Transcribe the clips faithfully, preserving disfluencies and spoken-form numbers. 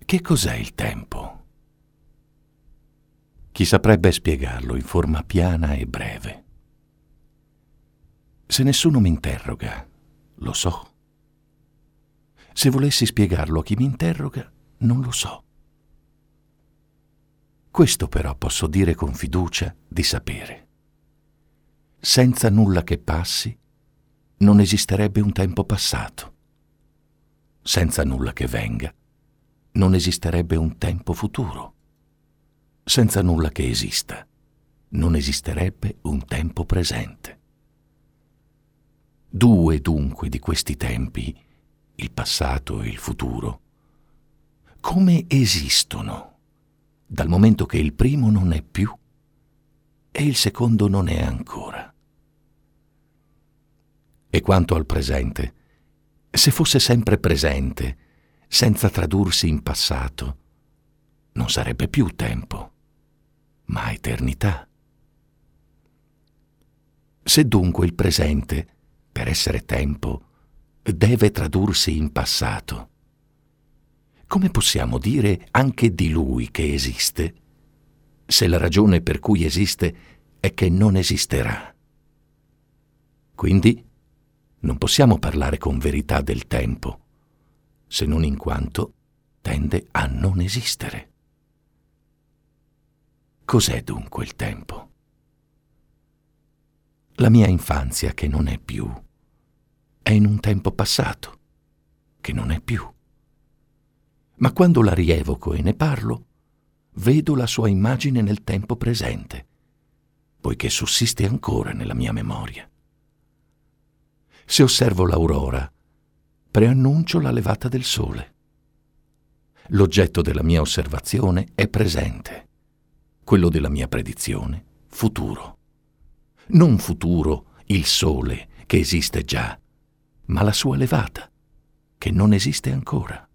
Che cos'è il tempo? Chi saprebbe spiegarlo in forma piana e breve? Se nessuno mi interroga, lo so. Se volessi spiegarlo a chi mi interroga, non lo so. Questo però posso dire con fiducia di sapere. Senza nulla che passi, non esisterebbe un tempo passato. Senza nulla che venga, non esisterebbe un tempo futuro. Senza nulla che esista, non esisterebbe un tempo presente. Due dunque di questi tempi, il passato e il futuro, come esistono, dal momento che il primo non è più e il secondo non è ancora. E quanto al presente, se fosse sempre presente, senza tradursi in passato, non sarebbe più tempo, ma eternità. Se dunque il presente, per essere tempo, deve tradursi in passato, come possiamo dire anche di lui che esiste, se la ragione per cui esiste è che non esisterà? Quindi non possiamo parlare con verità del tempo, se non in quanto tende a non esistere. Cos'è dunque il tempo? La mia infanzia che non è più, è in un tempo passato, che non è più. Ma quando la rievoco e ne parlo, vedo la sua immagine nel tempo presente, poiché sussiste ancora nella mia memoria. Se osservo l'aurora, preannuncio la levata del sole. L'oggetto della mia osservazione è presente, quello della mia predizione futuro. Non futuro il sole che esiste già, ma la sua levata, che non esiste ancora.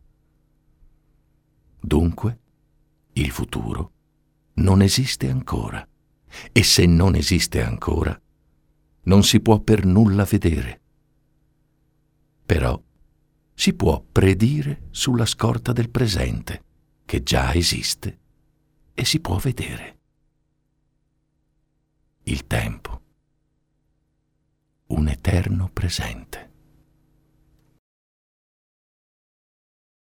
Dunque, il futuro non esiste ancora, e se non esiste ancora, non si può per nulla vedere. Però si può predire sulla scorta del presente, che già esiste e si può vedere. Il tempo, un eterno presente.